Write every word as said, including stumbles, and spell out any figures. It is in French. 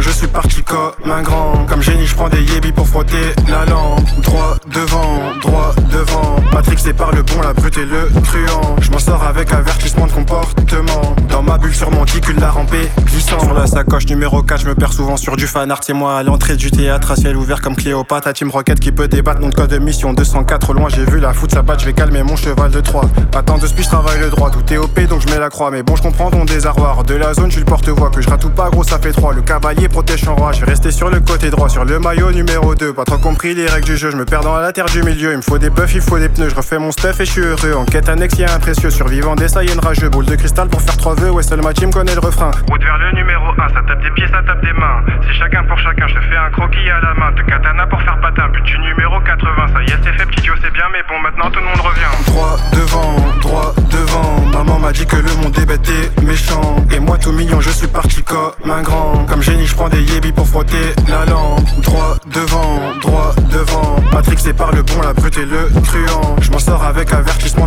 je suis parti comme un grand. Comme génie, je prends des yébis pour frotter la lampe. Droit devant, droit devant. Matrixé par le bon, la brute et le truand. Je m'en sors avec avertissement de comportement. Dans ma bulle sur mon ticule, la rampée glissant. Sur la sacoche numéro quatre, je me perds souvent sur du fan art. C'est moi à l'entrée du théâtre, à ciel ouvert comme Cléopâtre. La team Rocket qui peut débattre, nom de code de mission deux cent quatre. Au loin, j'ai vu la foot s'abattre, je vais calmer mon cheval de Troie. Attends de speed, je travaille le droit. Tout est O P donc je mets la croix. Mais bon, je comprends ton désarroi. De la zone, je suis le porte-voix. Que je rate ou pas, gros, ça fait trois. Le cavalier protège son roi. Je vais rester sur le côté droit, sur le maillot numéro deux. Pas trop compris les règles du jeu, je me perds dans la terre du milieu. Il me faut des buffs, il faut des pneus. Je refais mon stuff et je suis heureux. Enquête annexe, y'a un précieux. Survivant des Saiyans rageux. Boule de cristal pour faire trois vœux. Ouais, seul ma team connaît le refrain. Route vers le numéro un, ça tape des pieds, ça tape des mains. C'est chacun pour chacun, je te fais un croquis à la main. De katana pour faire patin, but du numéro quatre-vingts. Ça y est, c'est fait, petit Joe, c'est bien, mais bon, maintenant tout le monde revient. Droit devant, droit devant. Maman m'a dit que le monde est bête et méchant. Et moi tout mignon, je suis parti comme un grand. Comme génie, je prends des yébis pour frotter la lampe. Droit devant, droit devant. Matrixé par le bon, la brute et le truand. Je m'en sors avec avertissement